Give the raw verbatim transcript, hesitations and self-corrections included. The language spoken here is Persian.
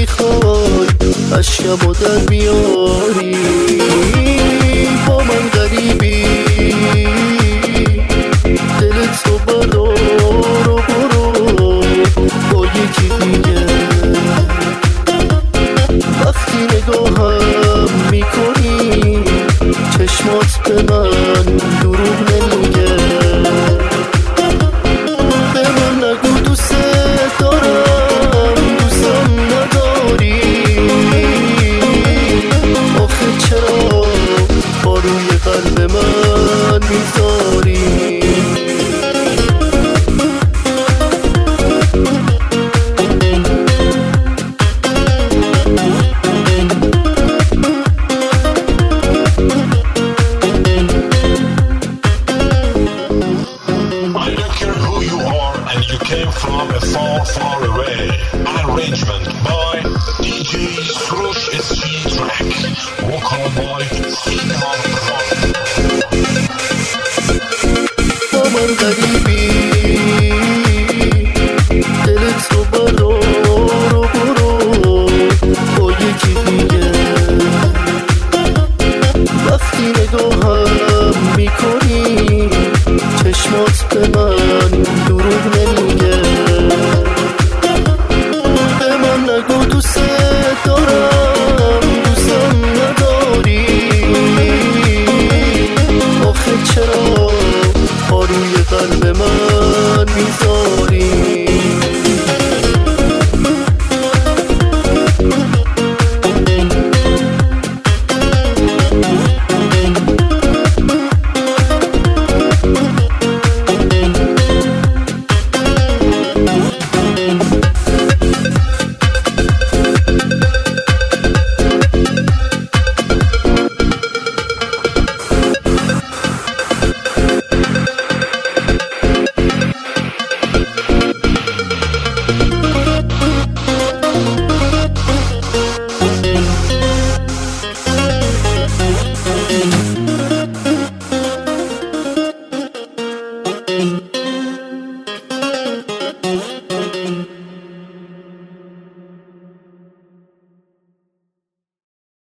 میخوای اشکمو در بیاری، با من غریبی دلت رو بردار و برو با یکی دیگه. وقتی نگاهم میکنی چشمات به من دروغ نمیگه. به من نگو دوست دارم دوستم نداری، آخه چرا با روی قلب من میذاری؟ Came from a far, far away. Arrangement by D J Frush S G Track. Vocal by Sinan Khan. با من غریبی دلت رو بردار و برو با یکی دیگه. وقتی نگاهم میکنی چشمات به من دروغ نمیگه. به من نگو دوست دارم دوستم نداری، آخه چرا پا روی قلب من میذاری؟